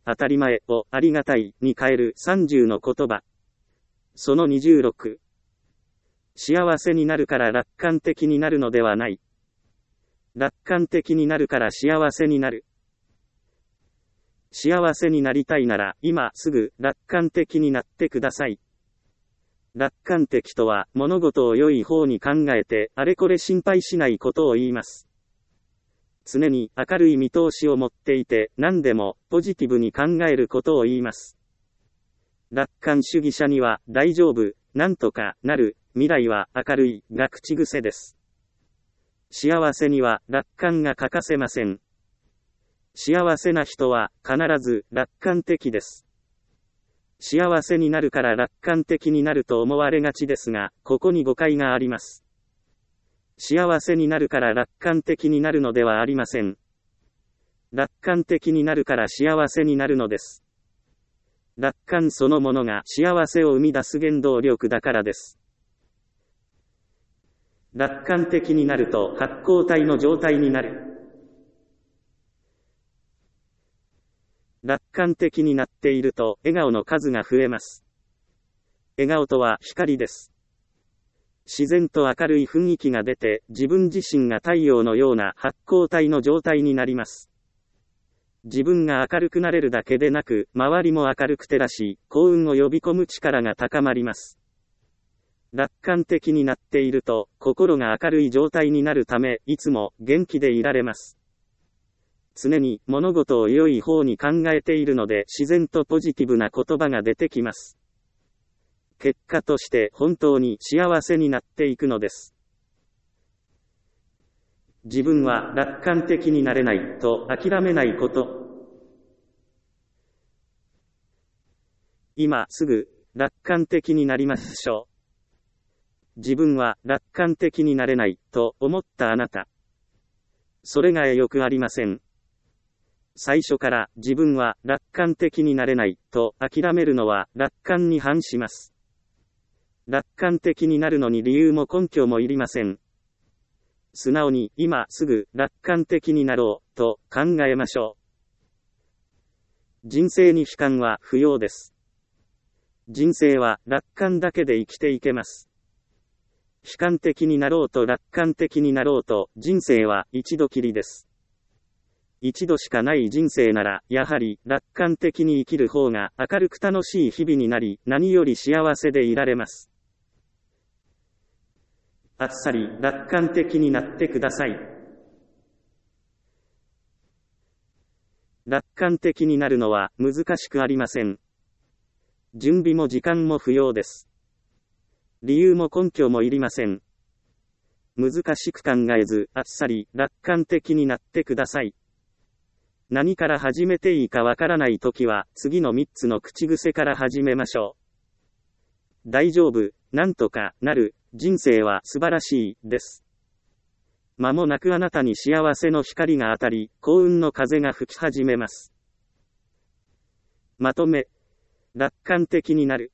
当たり前をありがたいに変える30の言葉。その26。幸せになるから楽観的になるのではない。楽観的になるから幸せになる。幸せになりたいなら今すぐ楽観的になってください。楽観的とは物事を良い方に考えてあれこれ心配しないことを言います。常に明るい見通しを持っていて何でもポジティブに考えることを言います。楽観主義者には大丈夫、なんとかなる、未来は明るいが口癖です。幸せには楽観が欠かせません。幸せな人は必ず楽観的です。幸せになるから楽観的になると思われがちですが、ここに誤解があります。幸せになるから楽観的になるのではありません。楽観的になるから幸せになるのです。楽観そのものが幸せを生み出す原動力だからです。楽観的になると発光体の状態になる。楽観的になっていると笑顔の数が増えます。笑顔とは光です。自然と明るい雰囲気が出て自分自身が太陽のような発光体の状態になります。自分が明るくなれるだけでなく周りも明るく照らし幸運を呼び込む力が高まります。楽観的になっていると心が明るい状態になるためいつも元気でいられます。常に物事を良い方に考えているので自然とポジティブな言葉が出てきます。結果として本当に幸せになっていくのです。自分は楽観的になれないと諦めないこと。今すぐ楽観的になりましょう。自分は楽観的になれないと思ったあなた。それがよくありません。最初から自分は楽観的になれないと諦めるのは楽観に反します。楽観的になるのに理由も根拠もいりません。素直に今すぐ楽観的になろうと考えましょう。人生に悲観は不要です。人生は楽観だけで生きていけます。悲観的になろうと楽観的になろうと人生は一度きりです。一度しかない人生ならやはり楽観的に生きる方が明るく楽しい日々になり何より幸せでいられます。あっさり楽観的になってください。楽観的になるのは難しくありません。準備も時間も不要です。理由も根拠もいりません。難しく考えずあっさり楽観的になってください。何から始めていいかわからないときは次の3つの口癖から始めましょう。大丈夫、なんとかなる、人生は素晴らしい、です。間もなくあなたに幸せの光が当たり、幸運の風が吹き始めます。まとめ、楽観的になる。